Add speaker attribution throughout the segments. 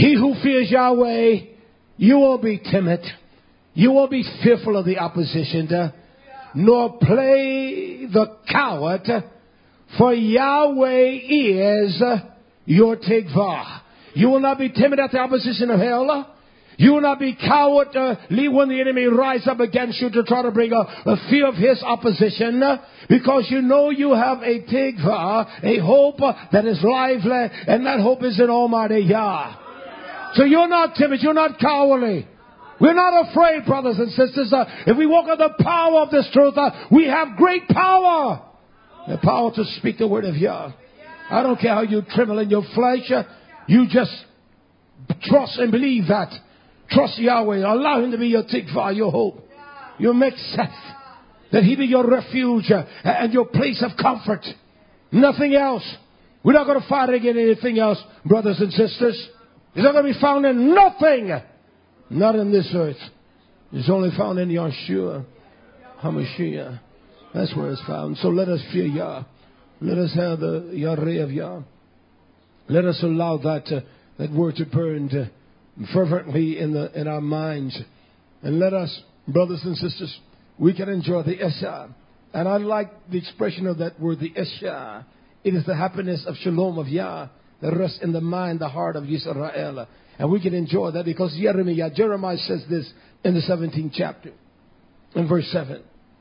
Speaker 1: He who fears Yahweh, you won't be timid. You won't be fearful of the opposition, nor play the coward, for Yahweh is your Tikvah. You will not be timid at the opposition of hell. You will not be cowardly when the enemy rise up against you to try to bring a fear of his opposition, because you know you have a Tikvah, a hope that is lively, and that hope is in Almighty Yah. So you're not timid, you're not cowardly. We're not afraid, brothers and sisters. If we walk in the power of this truth, we have great power. The power to speak the word of Yah. I don't care how you tremble in your flesh. You just trust and believe that. Trust Yahweh. Allow Him to be your tikvah, your hope. Your mekset. That He be your refuge and your place of comfort. Nothing else. We're not going to fight against anything else, brothers and sisters. It's not going to be found in nothing. Not in this earth. It's only found in Yahshua HaMashiach. That's where it's found. So let us fear Yah. Let us have the Yareh of Yah. Let us allow that word to burn fervently in our minds. And let us, brothers and sisters, we can enjoy the Esha. And I like the expression of that word, the Esha. It is the happiness of Shalom of Yah that rests in the mind, the heart of Yisrael. And we can enjoy that because Jeremiah says this in the 17th chapter, in verse 7.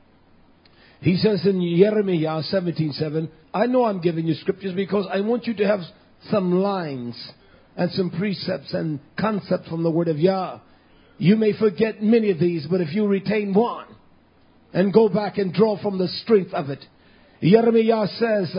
Speaker 1: He says in Jeremiah 17:7, I know I'm giving you scriptures because I want you to have some lines and some precepts and concepts from the word of Yah. You may forget many of these, but if you retain one and go back and draw from the strength of it. Jeremiah says,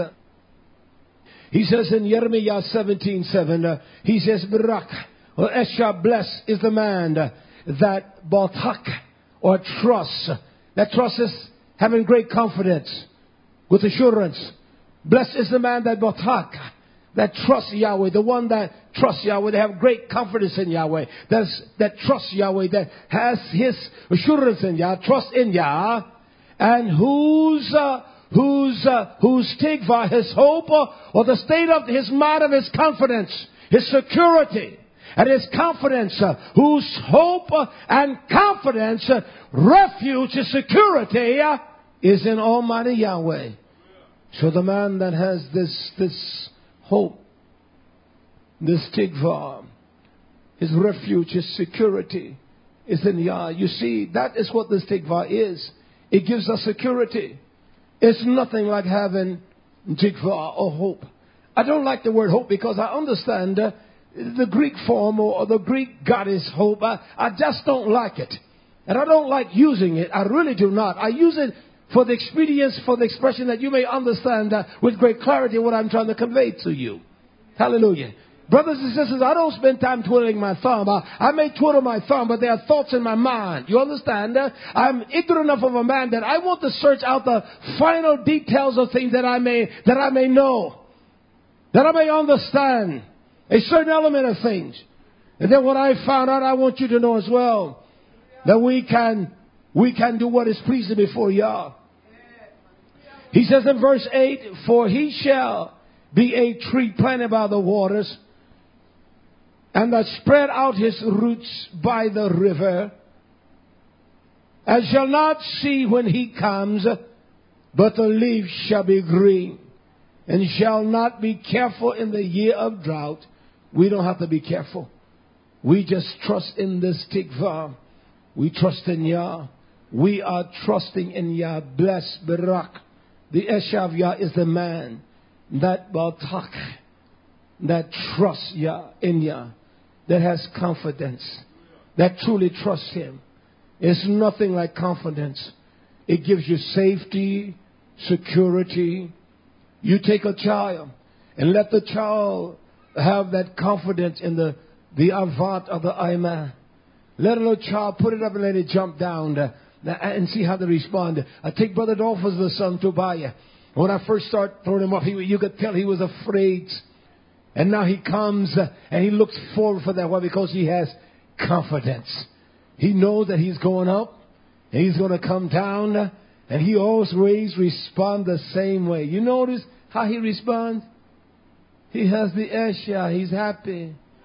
Speaker 1: he says in Jeremiah 17:7, he says, Barak, or Esha, blessed is the man that Batak, or trust. That trust is having great confidence with assurance. Blessed is the man that Batak, that trusts Yahweh, the one that trusts Yahweh, they have great confidence in Yahweh, that trusts Yahweh, that has his assurance in Yah, trust in Yah, and whose tikvah, his hope, or the state of his mind of his confidence, his security, and his confidence, whose hope and confidence, refuge, his security, is in Almighty Yahweh. So the man that has this hope, this tikvah, his refuge, his security is in Yah. You see, that is what this tikvah is. It gives us security. It's nothing like having tikvah or hope. I don't like the word hope because I understand the Greek form or the Greek goddess hope. I just don't like it. And I don't like using it. I really do not. I use it for the expedience, for the expression that you may understand with great clarity what I'm trying to convey to you. Hallelujah. Brothers and sisters, I don't spend time twiddling my thumb. I may twiddle my thumb, but there are thoughts in my mind. You understand? I'm ignorant enough of a man that I want to search out the final details of things that I may know, that I may understand a certain element of things. And then what I found out, I want you to know as well, that we can do what is pleasing before Yah. He says in verse 8, for he shall be a tree planted by the waters, and that spread out his roots by the river, and shall not see when he comes, but the leaf shall be green, and shall not be careful in the year of drought. We don't have to be careful. We just trust in this tikvah. We trust in Yah. We are trusting in Yah. Bless Barak. The Esha of Yah is the man that Batak, that trusts Yah in Yah, that has confidence, that truly trusts Him. It's nothing like confidence. It gives you safety, security. You take a child and let the child have that confidence in the avat of the Aiman. Let a little child put it up and let it jump down and see how they respond. I take Brother Dolphus, the son, Tobiah. When I first started throwing him off, you could tell he was afraid. And now he comes and he looks forward for that. Why? Because he has confidence. He knows that he's going up and he's going to come down. And he always responds the same way. You notice how he responds? He has the Esha. He's happy.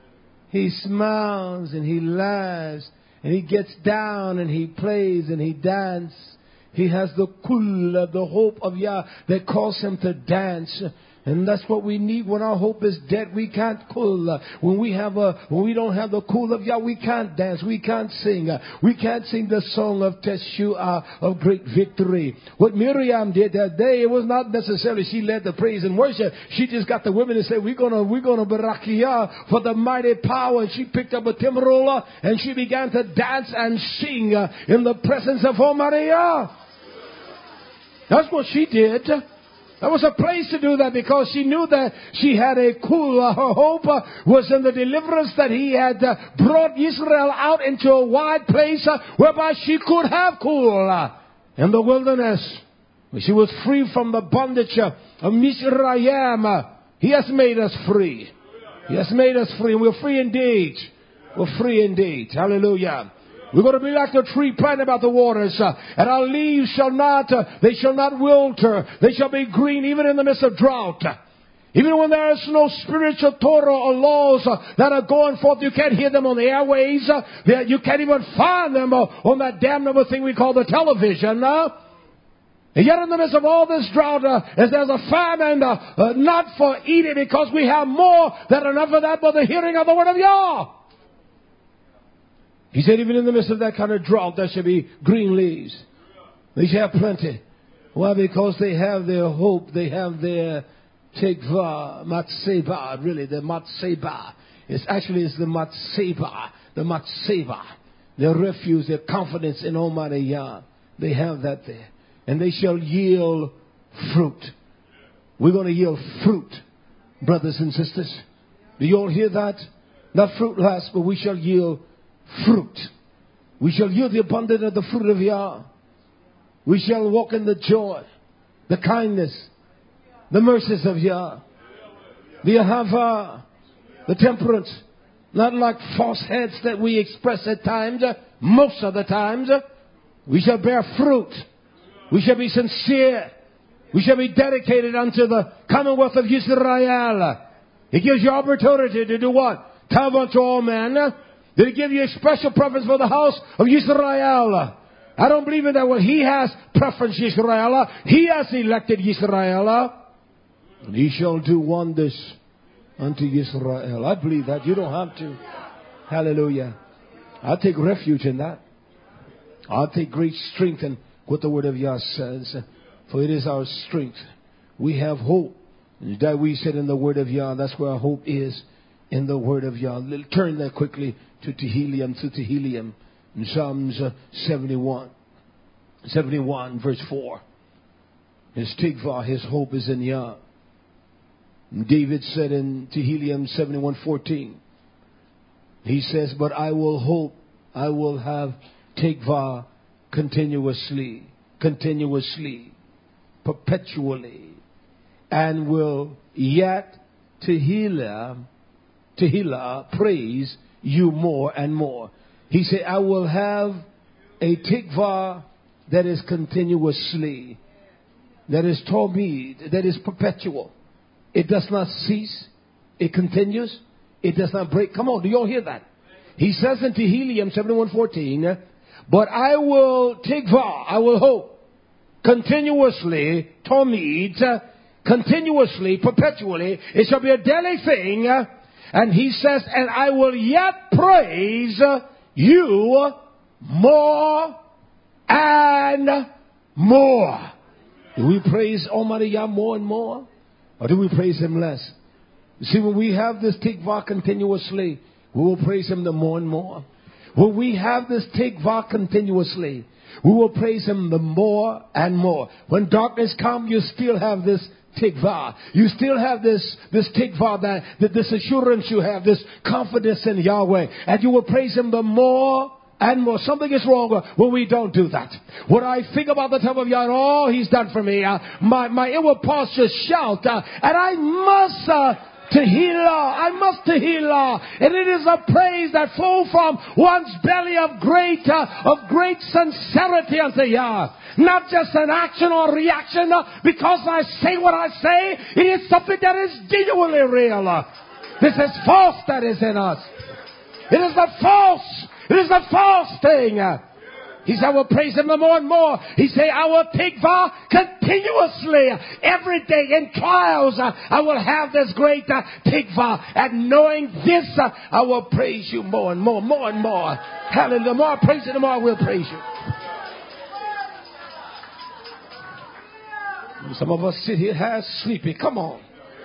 Speaker 1: he smiles and he laughs and he gets down and he plays and he dances. He has the kulla, the hope of Yah that calls him to dance. And that's what we need when our hope is dead. We can't kulla. When we don't have the kulla of Yah, we can't dance. We can't sing. We can't sing the song of Teshua, of great victory. What Miriam did that day, it was not necessarily she led the praise and worship. She just got the women to say, we're gonna barak Yah for the mighty power. And she picked up a timbrel and she began to dance and sing in the presence of Almighty Yah. That's what she did. That was a place to do that because she knew that she had a kula. Her hope was in the deliverance that he had brought Israel out into a wide place whereby she could have kula in the wilderness. She was free from the bondage of Mizraim. He has made us free. He has made us free. We're free indeed. We're free indeed. Hallelujah. We're going to be like the tree planted by the waters, and our leaves shall not wilter. They shall be green even in the midst of drought. Even when there is no spiritual Torah or laws that are going forth, you can't hear them on the airways. You can't even find them on that damnable thing we call the television. And yet in the midst of all this drought, as there's a famine, not for eating because we have more than enough of that, but the hearing of the word of Yah. He said, even in the midst of that kind of drought, there should be green leaves. They shall have plenty. Why? Because they have their hope. They have their tikva, matseba, really, the matseba. It's the matseba, the matseba. Their refuge, their confidence in Almighty Yah. They have that there. And they shall yield fruit. We're going to yield fruit, brothers and sisters. Do you all hear that? Not fruitless, but we shall yield fruit. We shall yield the abundance of the fruit of Yah. We shall walk in the joy, the kindness, the mercies of Yah, the ahava, the temperance. Not like false heads that we express at times. Most of the times, we shall bear fruit. We shall be sincere. We shall be dedicated unto the commonwealth of Israel. It gives you opportunity to do what? Tell unto all men. Did he give you a special preference for the house of Israel? I don't believe in that. Well, he has preference Israel. He has elected Israel. And he shall do wonders unto Israel. I believe that. You don't have to. Hallelujah. I'll take refuge in that. I'll take great strength in what the word of Yah says. For it is our strength. We have hope. And that we said in the word of Yah. That's where our hope is. In the word of Yah. Turn there quickly to Tehillim, in Psalms 71 verse 4. His tikvah, his hope is in Yah. And David said in Tehillim 71:14, he says, but I will hope, I will have tikvah continuously, perpetually, and will yet Tehillah praise you more and more. He said, I will have a tikvah that is continuously, that is tomid, that is perpetual. It does not cease. It continues. It does not break. Come on, do you all hear that? He says in Tehillim 71:14, but I will tikvah, I will hope, continuously, tomid, continuously, perpetually. It shall be a daily thing. And he says, and I will yet praise you more and more. Do we praise Almighty Yah more and more? Or do we praise him less? You see, when we have this tikvah continuously, we will praise him the more and more. When we have this tikvah continuously, we will praise him the more and more. When darkness comes, you still have this tikvah. You still have this tikvah, that this assurance you have, this confidence in Yahweh. And you will praise him the more and more. Something is wrong when we don't do that. When I think about the temple of Yah and all he's done for me, my inward parts just shout, and I must Tehillah. And it is a praise that flows from one's belly of great sincerity unto Yah. Not just an action or reaction because I say what I say. It is something that is genuinely real. This is force that is in us. It is the false. It is the false thing. He said, I will praise him more and more. He said, I will tikva continuously. Every day in trials, I will have this great tikva. And knowing this, I will praise you more and more, more and more. Hallelujah. The more I praise you, the more I will praise you. Some of us sit here half sleepy. Come on.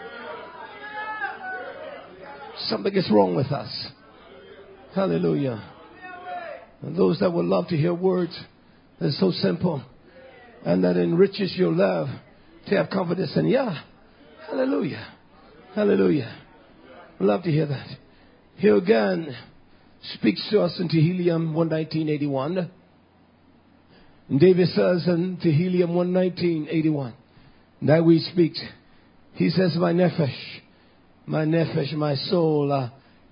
Speaker 1: Something is wrong with us. Hallelujah. And those that would love to hear words that are so simple and that enriches your love to have confidence in Yah. Hallelujah. Hallelujah. I'd love to hear that. Here again speaks to us in Tehillim 119:81. And David says in Tehillim 119:81 that we speak. He says, my nefesh, my soul,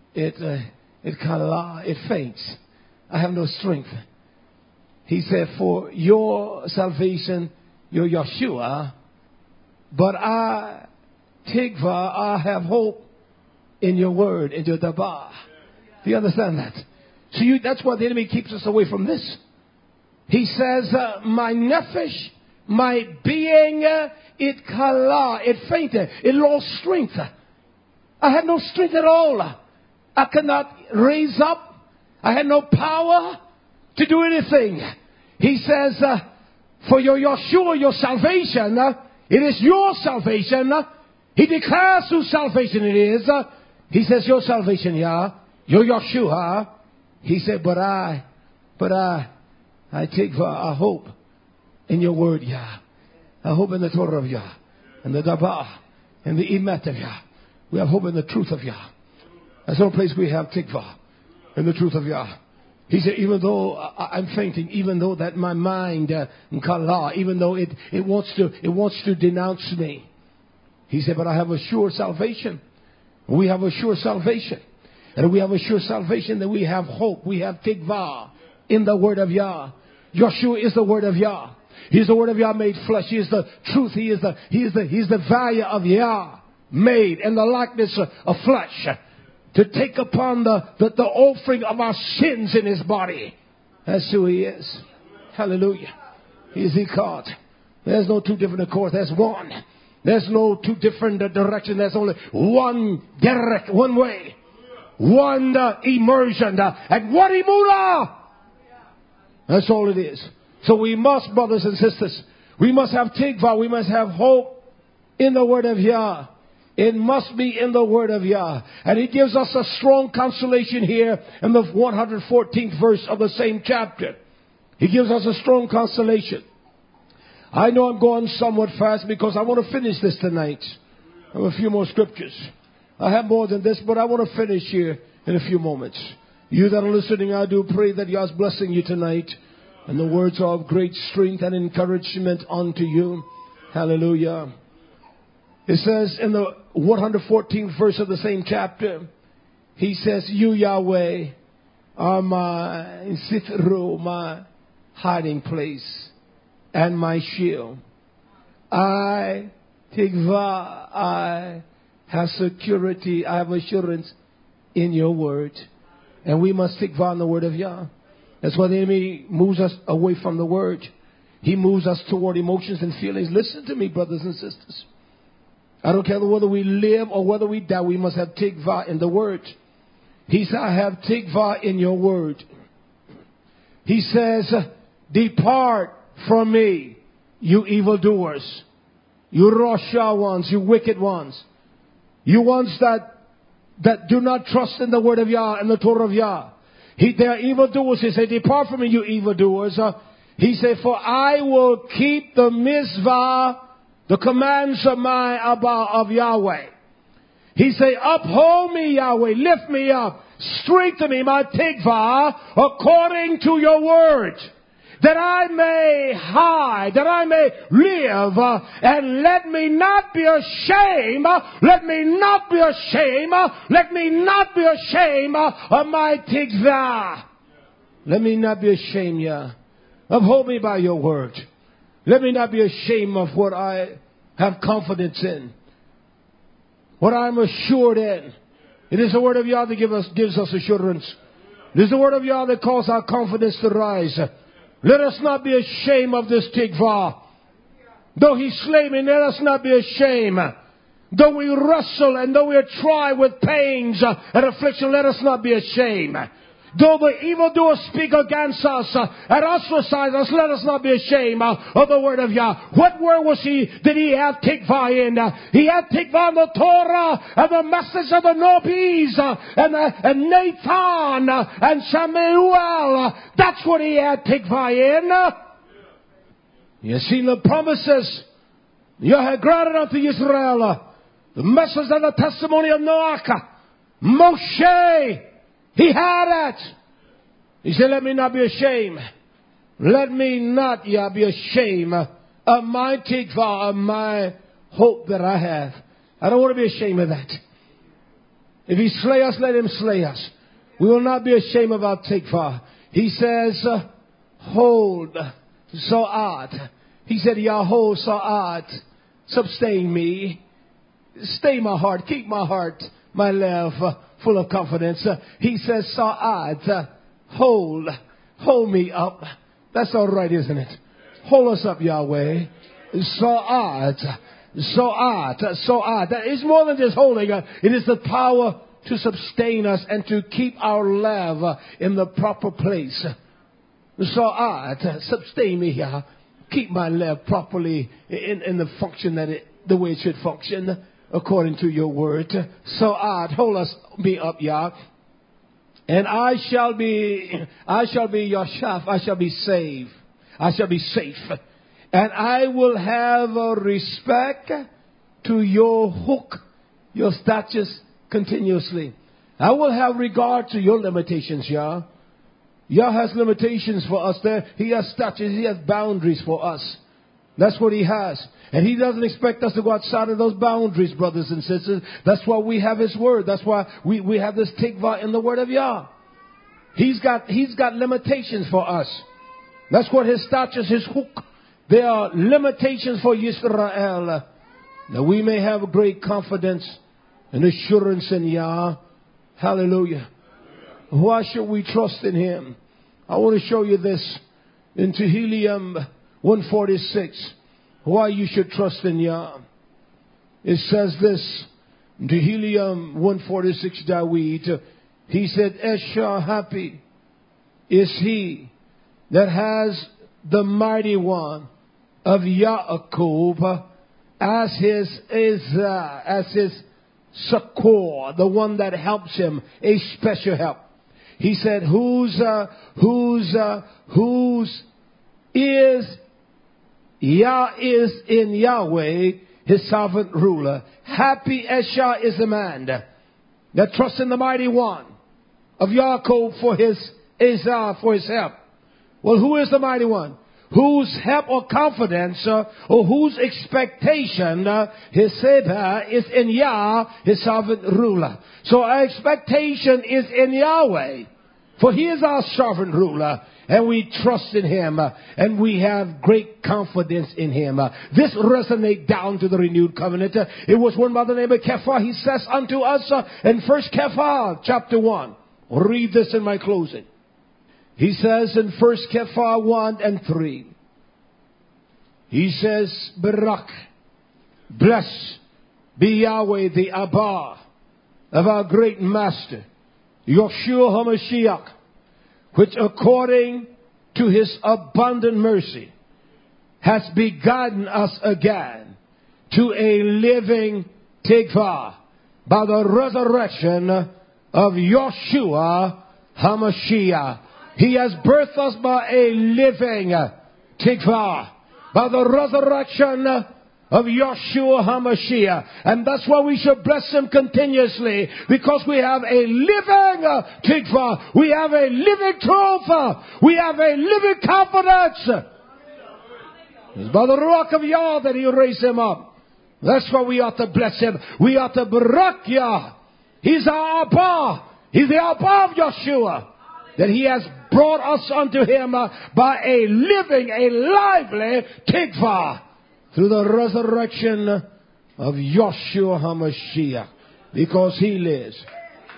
Speaker 1: it faints. I have no strength. He said, for your salvation, your Yeshua, but I have hope in your word, in your dabah. Do you understand that? So that's why the enemy keeps us away from this. He says, my nefesh, my being, it fainted. It lost strength. I had no strength at all. I could not raise up. I had no power to do anything. He says, for your Yeshua, your salvation, it is your salvation. He declares whose salvation it is. He says, your salvation, Yah, your Yeshua. He said, but I take a hope in your word, Yah. I hope in the Torah of Yah, and the Dabah, and the Emet of Yah. We have hope in the truth of Yah. That's the only place we have tikva, in the truth of Yah. He said, even though I'm fainting, even though that my mind, even though it wants to denounce me. He said, but I have a sure salvation. We have a sure salvation. And we have a sure salvation that we have hope. We have tikva in the word of Yah. Yeshua is the word of Yah. He is the word of Yah made flesh. He is the truth. He is the value of Yah made in the likeness of flesh, to take upon the offering of our sins in his body. That's who he is. Hallelujah. He is Echad. There's no two different accords. There's one. There's no two different directions. There's only one direct, one way, one immersion, and one imuna. That's all it is. So we must, brothers and sisters, we must have tikva. We must have hope in the word of Yah. It must be in the word of Yah. And he gives us a strong consolation here in the 114th verse of the same chapter. He gives us a strong consolation. I know I'm going somewhat fast because I want to finish this tonight. I have a few more scriptures. I have more than this, but I want to finish here in a few moments. You that are listening, I do pray that Yah's blessing you tonight. And the words are of great strength and encouragement unto you. Hallelujah. It says in the 114th verse of the same chapter, he says, you Yahweh are my sitru, my hiding place and my shield. I have security, I have assurance in your word. And we must tikva on the word of Yah. That's why the enemy moves us away from the word. He moves us toward emotions and feelings. Listen to me, brothers and sisters. I don't care whether we live or whether we die, we must have tikva in the word. He said, I have tikva in your word. He says, depart from me, you evildoers, you rasha ones, you wicked ones, you ones that do not trust in the word of Yah and the Torah of Yah. They are evildoers. He said, depart from me, you evildoers. He said, for I will keep the mitzvah, the commands of my Abba of Yahweh. He said, uphold me, Yahweh, lift me up, strengthen me, my tikva, according to your word, that I may hide, that I may live, and let me not be ashamed, let me not be ashamed, let me not be ashamed of my tikva. Let me not be ashamed, Yah. Uphold me by your word. Let me not be ashamed of what I have confidence in, what I'm assured in. It is the word of Yah that gives us assurance. It is the word of Yah that calls our confidence to rise. Let us not be ashamed of this tikvah. Though he slay me, let us not be ashamed. Though we wrestle and though we are tried with pains and affliction, let us not be ashamed. Though the evildoers speak against us and ostracize us, let us not be ashamed of the word of Yah. What word did he have tikvah in? He had tikvah in the Torah and the message of the Nobis and Nathan and Samuel. That's what he had tikvah in. You see the promises Yah had granted unto Israel. The message and the testimony of Noach. Moshe. He had it. He said, let me not be ashamed. Let me not, Yah, be ashamed of my tikvah, of my hope that I have. I don't want to be ashamed of that. If he slay us, let him slay us. We will not be ashamed of our tikvah. He says, hold sa'at. He said, Yah, hold sa'at. Sustain me. Stay my heart. Keep my heart, my love, full of confidence. He says, Sa'ad, hold me up. That's all right, isn't it? Hold us up, Yahweh. Sa'ad. That is more than just holding. It is the power to sustain us and to keep our love in the proper place. Sa'ad, sustain me, Yah. Keep my love properly in the function the way it should function. According to your word. So hold me up, Yah. And I shall be your shaf. I shall be safe. I shall be safe. And I will have a respect to your hook, your statutes continuously. I will have regard to your limitations, Yah. Yah has limitations for us there. He has statutes. He has boundaries for us. That's what he has. And he doesn't expect us to go outside of those boundaries, brothers and sisters. That's why we have his word. That's why we have this tikvah in the word of Yah. He's got limitations for us. That's what his statutes, his hook. There are limitations for Yisrael. That we may have great confidence and assurance in Yah. Hallelujah. Why should we trust in him? I want to show you this in Tehillim 146. Why you should trust in Yah. It says this, Tehillim 146, Dawid. He said, Esha, happy is he that has the mighty one of Yaakov as his succor, the one that helps him, a special help. He said, whose is Yah is in Yahweh, his sovereign ruler. Happy Esha is the man that trusts in the mighty one of Yaakov for his help. Well, who is the mighty one? Whose help or confidence or whose expectation his Seba is in Yah, his sovereign ruler. So our expectation is in Yahweh, for he is our sovereign ruler. And we trust in him. And we have great confidence in him. This resonates down to the renewed covenant. It was one by the name of Kephah. He says unto us in 1 Kephah chapter 1. Read this in my closing. He says in 1 Kephah 1 and 3. He says, Barak, blessed be Yahweh the Abba of our great master, Yeshua HaMashiach, which according to his abundant mercy has begotten us again to a living tikvah by the resurrection of Yeshua HaMashiach. He has birthed us by a living tikvah by the resurrection of Yeshua HaMashiach. And that's why we should bless him continuously, because we have a living tikvah. We have a living truth. We have a living confidence. It's by the Ruach of Yah that he raised him up. That's why we ought to bless him. We ought to barak Yah. He's our Abba. He's the Abba of Yeshua. That he has brought us unto him by a living, a lively tikvah. Through the resurrection of Yeshua HaMashiach. Because he lives.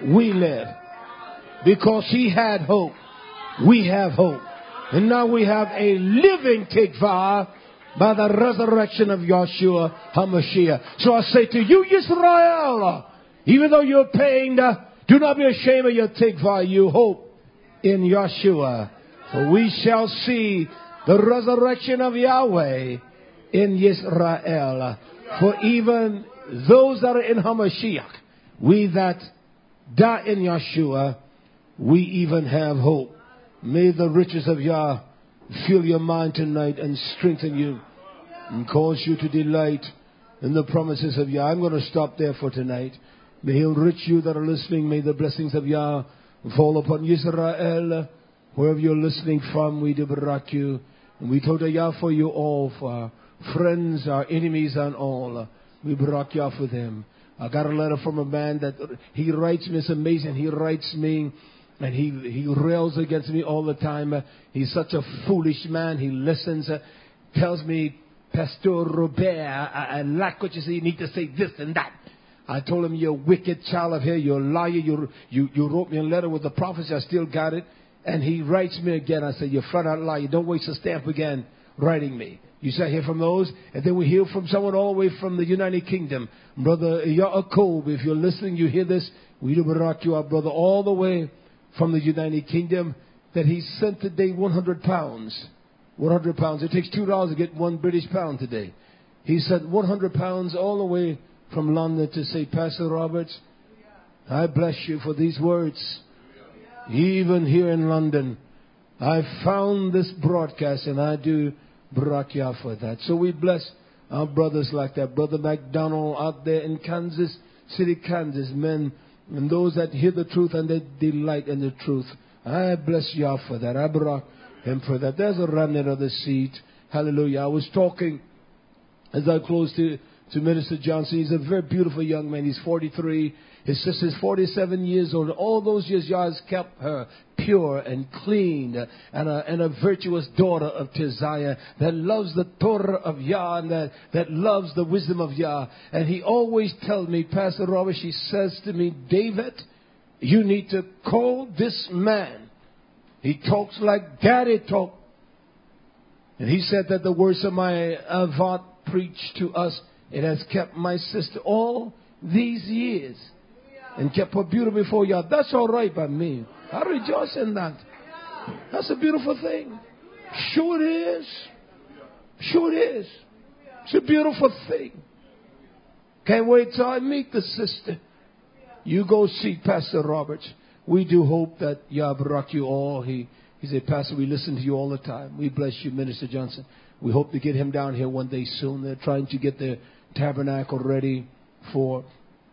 Speaker 1: we live. Because he had hope, we have hope. And now we have a living tikvah by the resurrection of Yahshua HaMashiach. So I say to you, Israel, even though you're pained, do not be ashamed of your tikvah. You hope in Yahshua. For we shall see the resurrection of Yahweh in Israel. For even those that are in HaMashiach, we that die in Yahshua, we even have hope. May the riches of Yah fill your mind tonight and strengthen you and cause you to delight in the promises of Yah. I'm going to stop there for tonight. May He enrich you that are listening. May the blessings of Yah fall upon Israel. Wherever you're listening from, we do barak you. And we told Yah for you all, for our friends, our enemies, and all. We barak Yah for them. I got a letter from a man that he writes me. It's amazing. He writes me. And he rails against me all the time. He's such a foolish man. He listens, tells me, Pastor Robert, I like what you say. You need to say this and that. I told him, you're a wicked child of hell. You're a liar. You wrote me a letter with the prophecy. I still got it. And he writes me again. I said, you're flat out liar. Don't waste a stamp again writing me. You say hear from those. And then we hear from someone all the way from the United Kingdom. Brother Yaakov, if you're listening, you hear this. We do barak you, our brother, all the way from the United Kingdom, that he sent today 100 pounds. 100 pounds. It takes $2 to get 1 British pound today. He sent 100 pounds all the way from London to say, Pastor Roberts, I bless you for these words. Even here in London, I found this broadcast and I do barak Yah for that. So we bless our brothers like that. Brother McDonald out there in Kansas City, Kansas, men, and those that hear the truth and they delight in the truth. I bless Yah for that. I barak Him for that. There's a remnant of the seed. Hallelujah. I was talking as I close to Minister Johnson. He's a very beautiful young man. He's 43. His sister's 47 years old. All those years, Yah has kept her pure and clean and a virtuous daughter of Tiziah that loves the Torah of Yah and that loves the wisdom of Yah. And he always tells me, Pastor Robert, she says to me, David, you need to call this man. He talks like Daddy talk. And he said that the words of my Avat preached to us, it has kept my sister all these years. And kept her beautiful before Yah. That's all right by me. I rejoice in that. That's a beautiful thing. Sure it is. Sure it is. It's a beautiful thing. Can't wait till I meet the sister. You go see Pastor Roberts. We do hope that Yah barak you all. He said, Pastor, we listen to you all the time. We bless you, Minister Johnson. We hope to get him down here one day soon. They're trying to get the tabernacle ready for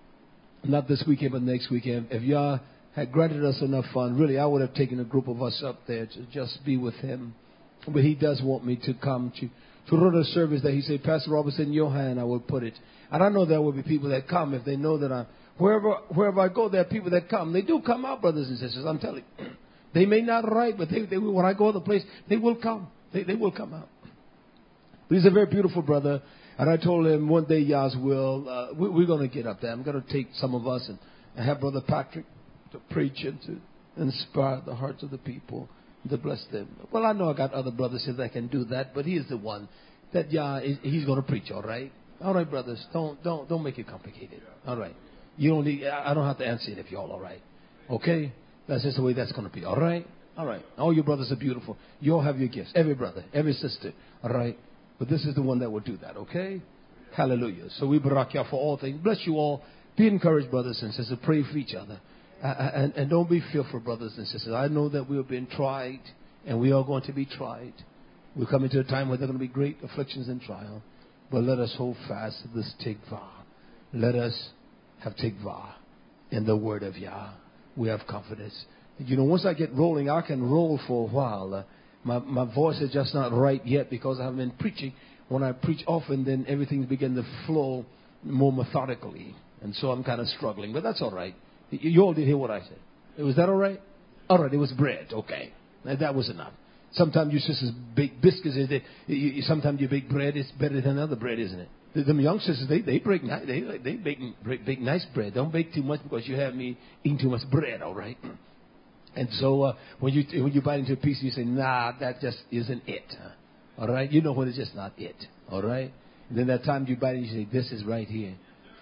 Speaker 1: not this weekend, but next weekend. If Yah had granted us enough fun, really, I would have taken a group of us up there to just be with him. But he does want me to come to run a service that he said, Pastor Robertson, in your hand I will put it. And I know there will be people that come if they know that I'm, wherever I go, there are people that come. They do come out, brothers and sisters, I'm telling you. They may not write, but they will, when I go to the place, they will come. They will come out. But he's a very beautiful brother. And I told him one day, Yah's will, we're going to get up there. I'm going to take some of us and have Brother Patrick to preach and to inspire the hearts of the people, to bless them. Well, I know I got other brothers here that can do that, but he is the one that Yah, he's going to preach, all right? All right, brothers, don't make it complicated. All right. You don't need, I don't have to answer it if you're all right. Okay? That's just the way that's going to be, all right? All right. All your brothers are beautiful. You all have your gifts. Every brother, every sister, all right? But this is the one that will do that, okay? Hallelujah. So we barak Yah for all things. Bless you all. Be encouraged, brothers and sisters. Pray for each other. And don't be fearful, brothers and sisters. I know that we have been tried, and we are going to be tried. We're coming to a time where there are going to be great afflictions and trial. But let us hold fast to this tikvah. Let us have tikvah in the word of Yah. We have confidence. You know, once I get rolling, I can roll for a while. My voice is just not right yet because I haven't been preaching. When I preach often, then everything begins to flow more methodically. And so I'm kind of struggling. But that's all right. You all did hear what I said. Was that all right? All right, it was bread. Okay. That was enough. Sometimes you sisters bake biscuits. Sometimes you bake bread. It's better than other bread, isn't it? The youngsters, they bake nice bread. Don't bake too much because you have me eating too much bread, all right? And so when you bite into a piece, you say, nah, that just isn't it. All right? You know when it's just not it. All right? And then that time you bite it, you say, this is right here.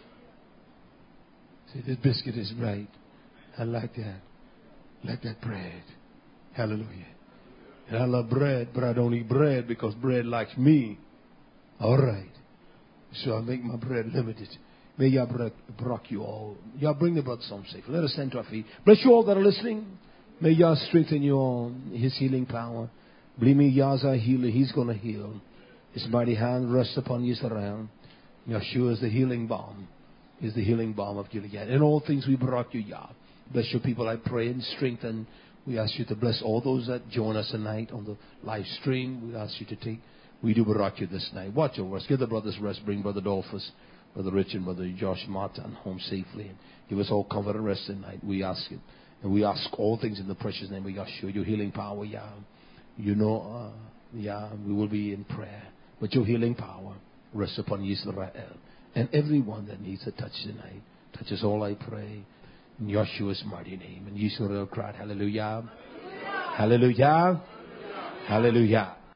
Speaker 1: Say, this biscuit is right. I like that. Like that bread. Hallelujah. And I love bread, but I don't eat bread because bread likes me. All right. So I make my bread limited. May Yah block you all. Yah bring the brothers home safe. Let us stand to our feet. Bless you all that are listening. May Yah strengthen you on His healing power. Believe me, Yah's our healer. He's going to heal. His mighty hand rests upon Israel. Yeshua is the healing balm. Is the healing balm of Gilead. In all things we brought you, Yah. Bless your people, I pray, and strengthen. We ask you to bless all those that join us tonight on the live stream. We ask you to take. We do barack you this night. Watch over us. Give the brothers rest. Bring Brother Dolphus, Brother Rich, and Brother Josh Martin home safely. And give us all comfort and rest tonight. We ask it. And we ask all things in the precious name of Yeshua. Your healing power, Yah. You know, Yah, we will be in prayer. But your healing power rests upon Israel. And everyone that needs a touch tonight. Touch us all, I pray. In Yeshua's mighty name. And Israel cried, hallelujah. Hallelujah. Hallelujah. Hallelujah.